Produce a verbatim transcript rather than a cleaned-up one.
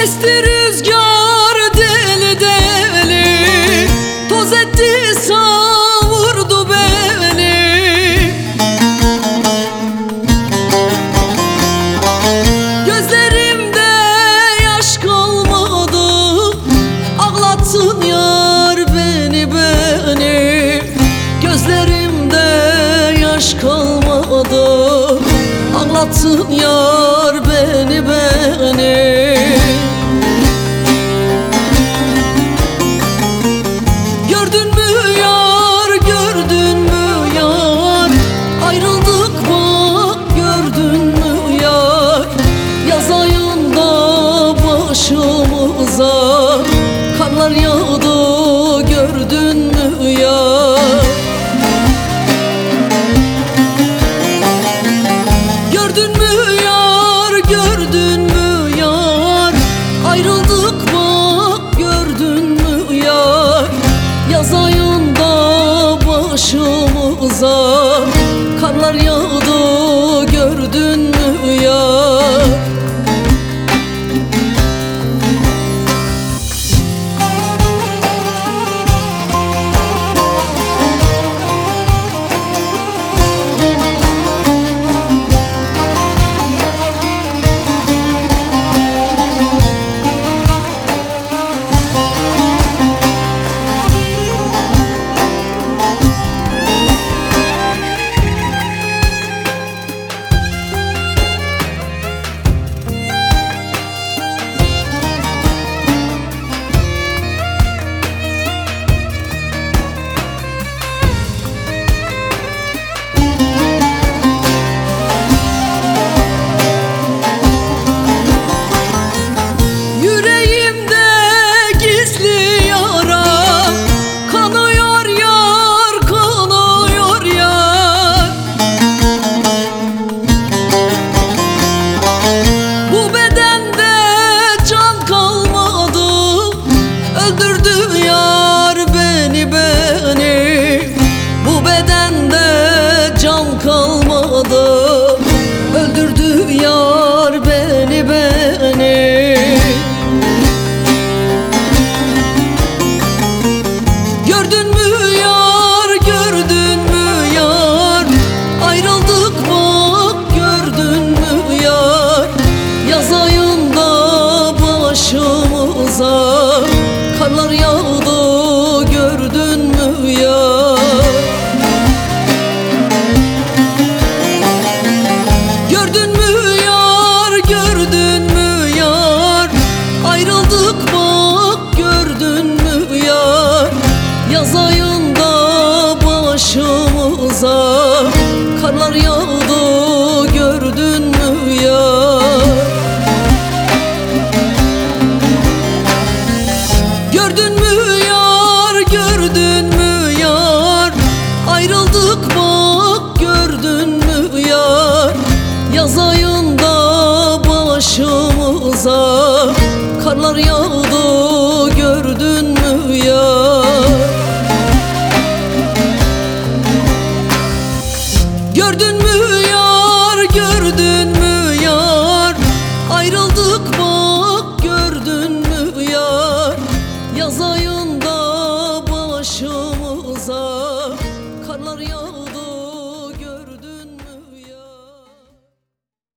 Esti rüzgar deli deli, toz etti savurdu beni. Gözlerimde yaş kalmadı, ağlattın yar beni beni. Gözlerimde yaş kalmadı, ağlattın yar beni beni. Gördün mü yar, gördün mü yar, ayrıldık bak gördün mü yar. Yaz ayında başımıza karlar yağdı gördün mü yar. Gördün mü yar, gördün mü yar, ayrıldık bak gördün mü yar. Yaz ayında başımıza karlar yağdı gördün mü yar. Öldürdü yar beni beni. Gördün mü yar, gördün mü yar, ayrıldık bak gördün mü yar. Yaz ayında başımıza karlar yağdı gördün mü yar. Gördün mü yar, gördün mü yar, ayrıldık bak gördün mü yar. Yaz ayında başımıza karlar yağdı gördün mü yar. Gördün mü yar, gördün mü yar, ayrıldık bak gördün mü yar. Yaz ayında başımıza karlar yağdı gördün mü yar. Gördün mü yar, gördün mü yar, ayrıldık bak gördün mü yar. Yaz ayında